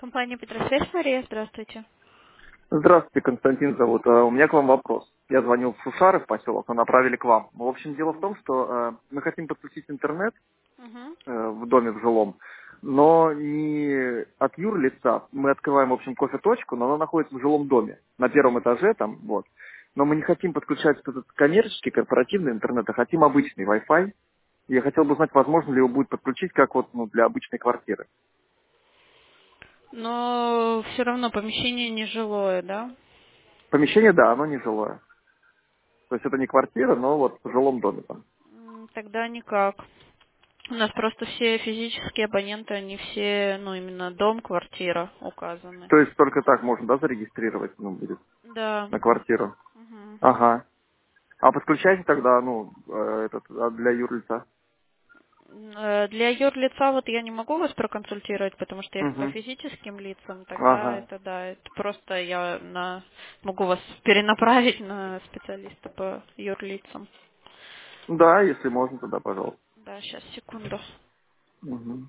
Компания Петросвязь, Мария, здравствуйте. Здравствуйте, Константин зовут. У меня к вам вопрос. Я звонил в Шушары в поселок, но направили к вам. В общем, дело в том, что мы хотим подключить интернет Мгм. в доме в жилом, но не от юрлица. Мы открываем, в общем, кофе-точку, но она находится в жилом доме, на первом этаже там, вот. Но мы не хотим подключать этот коммерческий, корпоративный интернет, а хотим обычный Wi-Fi. Я хотел бы узнать, возможно ли его будет подключить как вот для обычной квартиры. Но все равно помещение нежилое, да? Помещение, да, оно не жилое. То есть это не квартира, но вот в жилом доме там. Тогда никак. У нас просто все физические абоненты, они все, ну, именно дом, квартира указаны. То есть только так можно, да, зарегистрировать, будет Да. на квартиру? Мгм. Ага. А подключайте тогда, для юрлица. Для юрлица вот я не могу вас проконсультировать, потому что я по Угу. физическим лицам, тогда Ага. это да, это просто могу вас перенаправить на специалиста по юрлицам. Да, если можно, тогда, пожалуйста. Да, сейчас, секунду. Угу.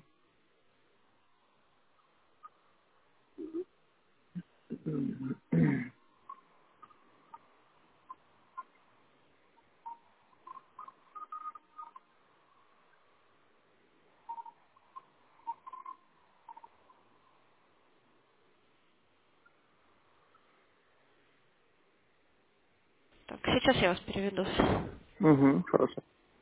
Так, сейчас я вас переведу. Угу, хорошо.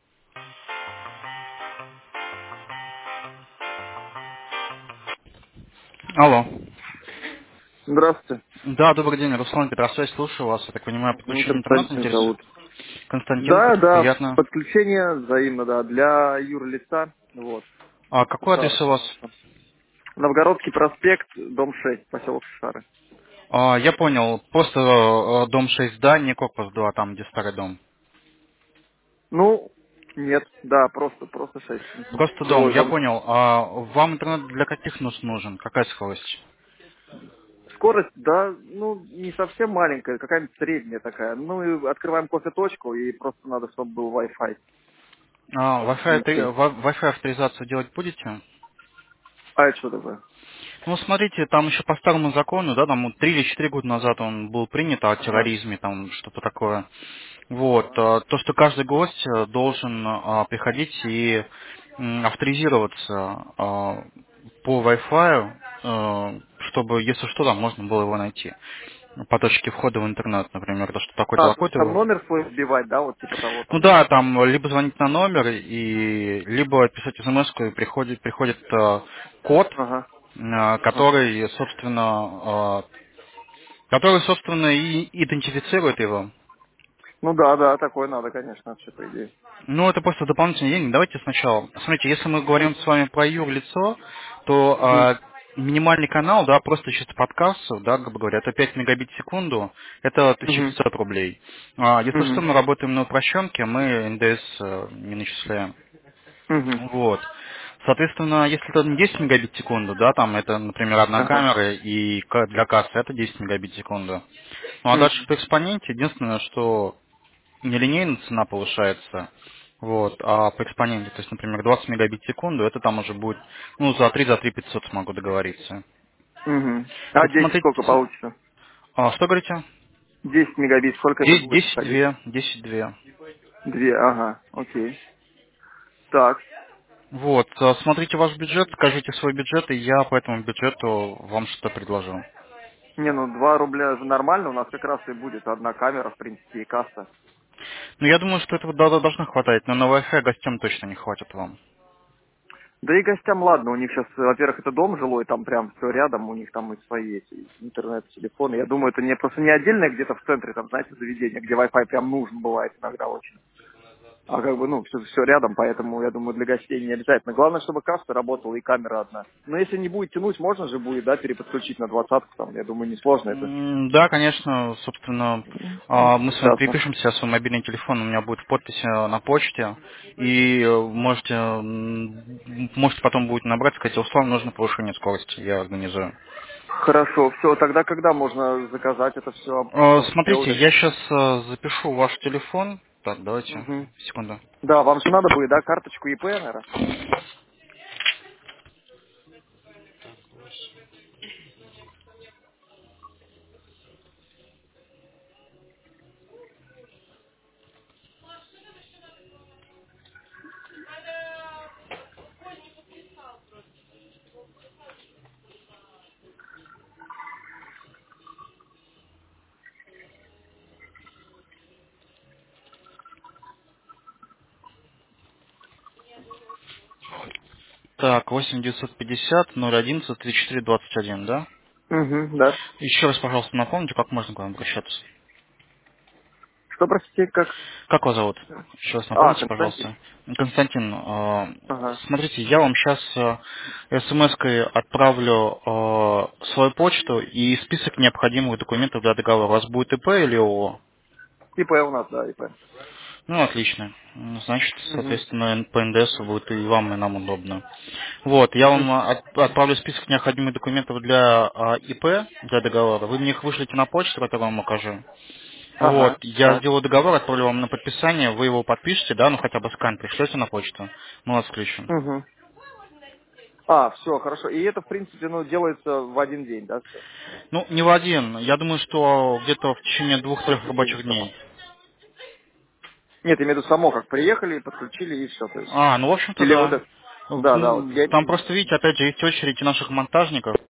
Алло. Здравствуйте. Да, добрый день, Руслан Петросвязь, слушаю вас. Я так понимаю, подключение интернета Константин зовут. интересует. Константин, Да, да, приятно. подключение взаимно, да, для юрлица, вот, А в какой адрес Шушарах у у вас? нас там. Новгородский проспект, дом 6, поселок Шушары. Я понял, просто дом 6, да, не корпус 2, там, где старый дом. Ну, нет, да, просто 6. Просто дом, Жилой я дом. понял. А вам интернет для каких нужд нужен? Какая скорость? Скорость, да, не совсем маленькая, какая-нибудь средняя такая. Ну и открываем кофе-точку, и просто надо, чтобы был Wi-Fi внутри. Wi-Fi авторизацию делать будете? А это что такое? Ну, смотрите, там еще по старому закону, да, там 3 или 4 года назад он был принят о Ага. терроризме, там что-то такое. Вот, то, что каждый гость должен приходить и авторизироваться по Wi-Fi, чтобы, если что, там можно было его найти. По точке входа в интернет, например, то, что такой-то, А, то есть там такой-то. номер свой вбивать, да, вот типа того Ну там. да, там либо звонить на номер, и либо писать смс и приходит код, Ага, ага. который, собственно, и идентифицирует его. Ну да, да, такое надо, конечно, вообще, по идее. Ну, это просто дополнительные деньги. Давайте сначала. Смотрите, если мы Угу. говорим с вами про юрлицо, то Угу. минимальный канал, да, просто чисто подкастов, да, грубо говоря, это 5 мегабит в секунду, это Угу. 1500 рублей. Если что, Угу. мы работаем на упрощенке, мы НДС не начисляем. Угу. Вот. Соответственно, если это не 10 мегабит в секунду, да, там это, например, одна Ага. камера, и для кассы это 10 мегабит в секунду. Ну а дальше Угу. по экспоненте, единственное, что нелинейно цена повышается, вот, а по экспоненте, то есть, например, 20 мегабит в секунду, это там уже будет, ну, за 3 500 смогу договориться. Угу. А Это 10 смотрите, сколько получится? что говорите? 10 мегабит, сколько это будет 10 выходить? 2, 10 2. Две, ага, окей. Так. Вот, смотрите ваш бюджет, скажите свой бюджет, и я по этому бюджету вам что-то предложу. Не, 2 рубля же нормально, у нас как раз и будет одна камера, в принципе, и касса. Ну, я думаю, что этого должно хватать, но на Wi-Fi гостям точно не хватит вам. Да и гостям ладно, у них сейчас, во-первых, это дом жилой, там прям все рядом, у них там и свои эти интернет, телефоны. Я думаю, это не просто не отдельное где-то в центре, там, знаете, заведение, где Wi-Fi прям нужен бывает иногда очень. А как бы, все рядом, поэтому, я думаю, для гостей не обязательно. Главное, чтобы касса работала и камера одна. Но если не будет тянуть, можно же будет, да, переподключить на 20-ку, там, я думаю, несложно это. Да, конечно, собственно, мы с вами Ясно. перепишемся, свой мобильный телефон у меня будет в подписи на почте, и можете потом будет набрать, сказать, условно нужно повышение скорости, я организую. Хорошо, все, тогда когда можно заказать это все, Смотрите, сделали? я сейчас запишу ваш телефон. Так, давайте, Мгм. секунду. Да, вам же надо будет, да, карточку ИП, наверное? Так, 8 950 011 34 21, да? Угу, да. Еще раз, пожалуйста, напомните, как можно к вам обращаться. Что, простите, как? Как вас зовут? Еще раз А, напомните, Константин. пожалуйста. Константин, Ага. смотрите, я вам сейчас смс-кой отправлю свою почту и список необходимых документов для договора. У вас будет ИП или ООО? ИП у нас, да, ИП. Ну, отлично. Значит, Угу. соответственно, по НДС будет и вам, и нам удобно. Вот, я вам отправлю список необходимых документов для ИП, для договора. Вы мне их вышлите на почту, которую вам укажу. Вот, Ага, я так. сделаю договор, отправлю вам на подписание, вы его подпишете, да, ну хотя бы скан пришлете на почту, мы вас включим. Угу. А, все, хорошо. И это, в принципе, ну, делается в один день, да, все? Ну, не в один, я думаю, что где-то в течение 2-3 Быстрее рабочих само. дней. Нет, я имею в виду само, как приехали, подключили и все, то есть. Ну, в общем-то, Или вот да. это. Да, да, вот я... Там просто, видите, опять же, есть очередь наших монтажников,